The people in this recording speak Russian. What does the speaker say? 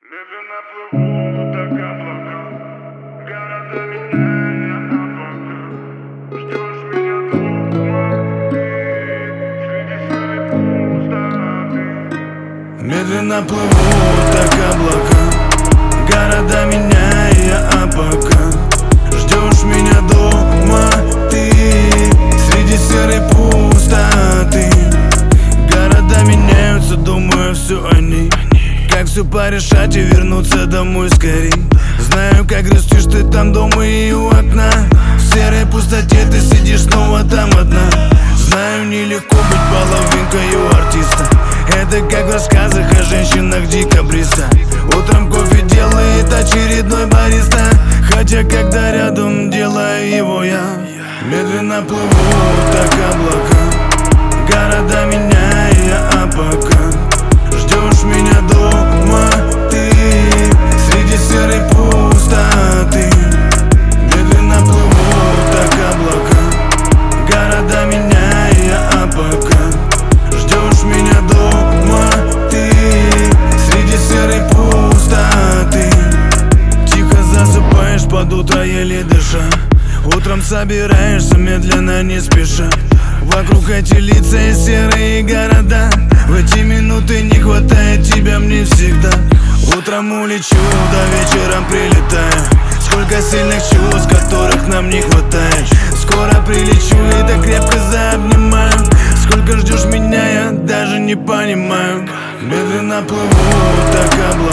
Медленно плывут так облака, города меняя облака. Ждешь меня дома, ты среди серой пустоты. Медленно плывут так облака, города меняя облака. Ждешь меня дома, ты среди серой пустоты. Города меняются, думаю, все они. Как все порешать и вернуться домой скорей. Знаю, как грустишь ты там дома и у окна. В серой пустоте ты сидишь снова там одна. Знаю, нелегко быть половинкой у артиста. Это как в рассказах о женщинах декабриста. Утром кофе делает очередной бариста, хотя когда рядом делаю его я. Медленно плывут так облака, города меняя облака. Ждешь меня дома, ты среди серой пустоты. Медленно плывут так облака, города меняя облака. Ждешь меня дома, ты среди серой пустоты. Тихо засыпаешь под утро, еле дыша. Утром собираешься медленно, не спеша. Вокруг эти лица и серые города. В эти минуты не хватает тебя мне всегда. Утром улечу, до вечера прилетаю. Сколько сильных чувств, которых нам не хватает. Скоро прилечу и так крепко заобнимаю. Сколько ждешь меня, я даже не понимаю. Медленно плывут так облака,